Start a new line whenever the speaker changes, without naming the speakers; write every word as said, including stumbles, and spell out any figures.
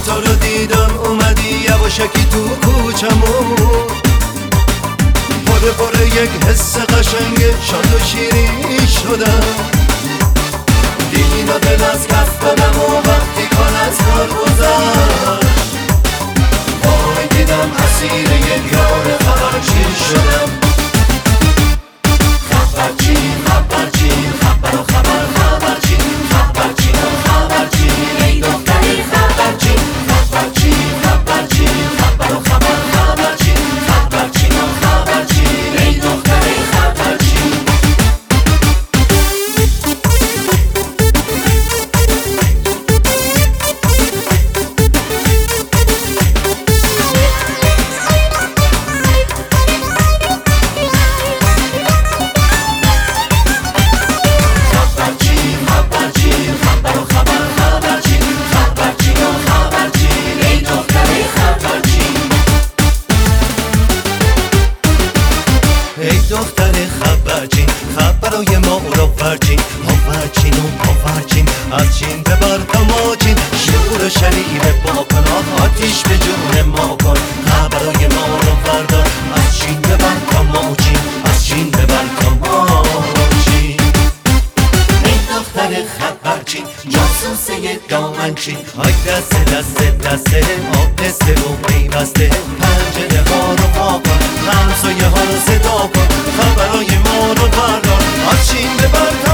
تو رو دیدم اومدی یواشکی تو کوچمون، پره پره یک حس قشنگ شاد و شیرین شدم. دین و دل از کف دادم و وقتی کار از کار گذشت، وای دیدم اسیر یک یار خبرچین شدم. خبرچین خبرچین خبر و خبر خبرچین خبرچین و خبرچین ای دختری خبرچین خبرچین خبرچین خبر و خبر خبرچین خبرچین و خبرچین ای دختری خبرچین. ای دختر خبرچین خبرای ما رو فرچین آورچین و آورچین از چین ببر تا ماچین شور شریف با کن آتیش به جون ما کن. خبرای ما رو بردار از چین ببر تا ماچین از چین ببر تا ماچین. ای دختر خبرچین جاسوسه دامنچین های دسته دسته دسته آبسته و پیوسته پنجره ها رو پا کن همسایه ها رو صدا کن. خبرای ما رو بردار از چین ببر